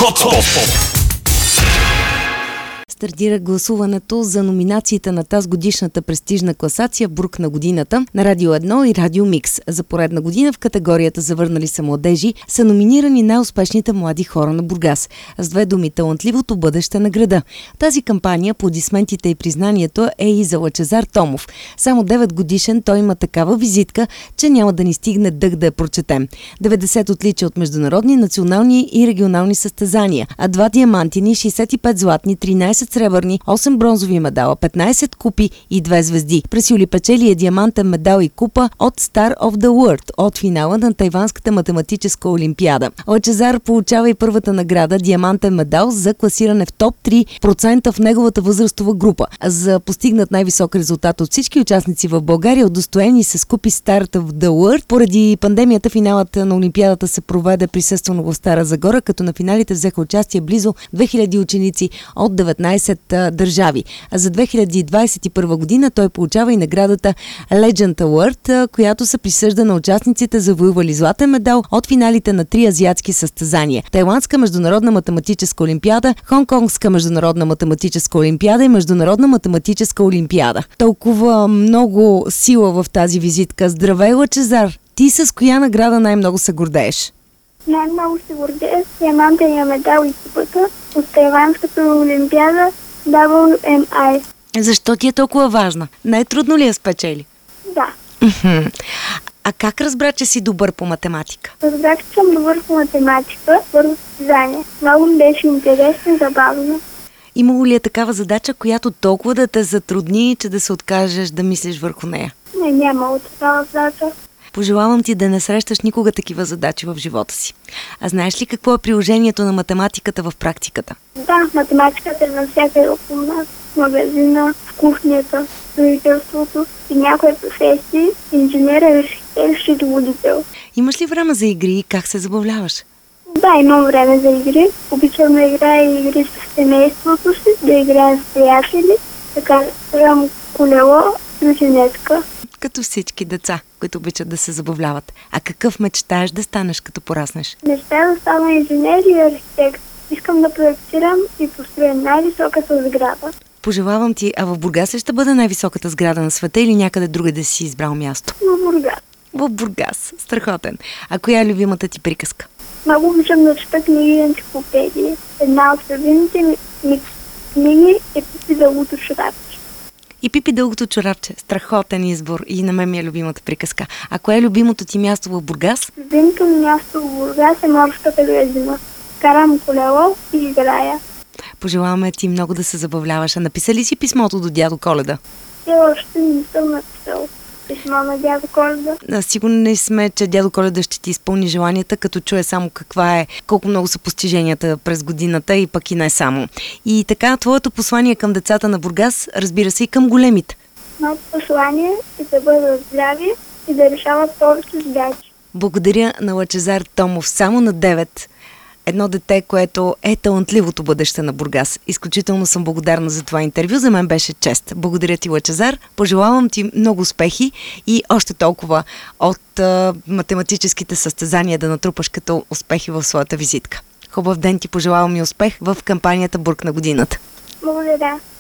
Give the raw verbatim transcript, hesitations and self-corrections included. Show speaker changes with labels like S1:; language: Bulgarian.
S1: Стартира гласуването за номинациите на тази годишната престижна класация Бург на годината на Радио едно и Радио Микс. За поредна година в категорията Завърнали се младежи са номинирани най-успешните млади хора на Бургас. С две думи талантливото бъдеще на града. Тази кампания, аплодисментите и признанието е и за Лъчезар Томов. Само девет годишен той има такава визитка, че няма да ни стигне дъх да я прочетем. деветдесет отличия от международни, национални и регионални състезания, а два диамантини, шейсет и пет златни, тринайсет сребърни, осем бронзови медала, петнайсет купи и две звезди. През юли печели е диамантен медал и купа от Star of the World от финала на Тайванската математическа олимпиада. Лъчезар получава и първата награда диамантен медал за класиране в топ три процента в неговата възрастова група. За постигнат най-висок резултат от всички участници в България, удостоени се с купи Star of the World. Поради пандемията финалът на олимпиадата се проведе присъствено в Стара Загора, като на финалите взеха участие близо две хиляди ученици от деветнайсет държави. А за две хиляди двайсет и първа година той получава и наградата Legend Award, която се присъжда на участниците, завоювали златен медал от финалите на три азиатски състезания: Тайландска международна математическа олимпиада, Хонконгска международна математическа олимпиада и Международна математическа олимпиада. Толкова много сила в тази визитка. Здравей, Лъчезар! Ти с коя награда най-много се гордееш?
S2: Най-много се гордея с диамантения медал и купата от Тайванската олимпиада дабъл ю ем ай.
S1: Защо ти е толкова важна? Най-трудно ли я спечели?
S2: Да.
S1: А как разбра, че си добър по математика?
S2: Разбрах, че съм добър по математика, първо състезание. Много ми беше интересно и забавно.
S1: Имало ли е такава задача, която толкова да те затрудни, че да се откажеш да мислиш върху нея?
S2: Не, нямало такава задача.
S1: Пожелавам ти да не срещаш никога такива задачи в живота си. А знаеш ли какво е приложението на математиката в практиката?
S2: Да, математиката е навсякъде около нас. В магазина, в кухнята, в строителството и някои професии, инженер, архитект, счетоводител.
S1: Имаш ли време за игри и как се забавляваш?
S2: Да, имам време за игри. Обичам да играя игри с семейството си, да играя с приятели, така играм колело, рученетка.
S1: Като всички деца, които обичат да се забавляват. А какъв мечтаеш да станеш, като пораснеш?
S2: Мечтая да стана инженер и архитект. Искам да проектирам и построя най-високата сграда.
S1: Пожелавам ти, а в Бургас ли ще бъде най-високата сграда на света или някъде друга да си избрал място?
S2: В Бургас.
S1: В Бургас. Страхотен. А коя е любимата ти приказка?
S2: Много обичам да чета книги и енциклопедии. Една от любимите ми, ми книги е Пипи дългото чорапче.
S1: И Пипи дългото чорапче. Страхотен избор. И на мен ми е любимата приказка. А кое е любимото ти място в Бургас?
S2: Любимото ми място в Бургас е морската градина. Карам колело и играя.
S1: Пожелаваме ти много да се забавляваш. А написа ли си писмото до дядо Коледа?
S2: Все още не съм написал писмо на дядо Коледа.
S1: Сигурни сме, че дядо Коледа ще ти изпълни желанията, като чуе само каква е, колко много са постиженията през годината и пък и не само. И така, твоето послание към децата на Бургас, разбира се, и към големите.
S2: Моето послание е да бъдат здрави и да решават повече задачи.
S1: Благодаря на Лъчезар Томов, само на девет. Едно дете, което е талантливото бъдеще на Бургас. Изключително съм благодарна за това интервю. За мен беше чест. Благодаря ти, Лъчезар. Пожелавам ти много успехи и още толкова от а, математическите състезания да натрупаш като успехи в своята визитка. Хубав ден ти, пожелавам и успех в кампанията Бург на годината.
S2: Благодаря.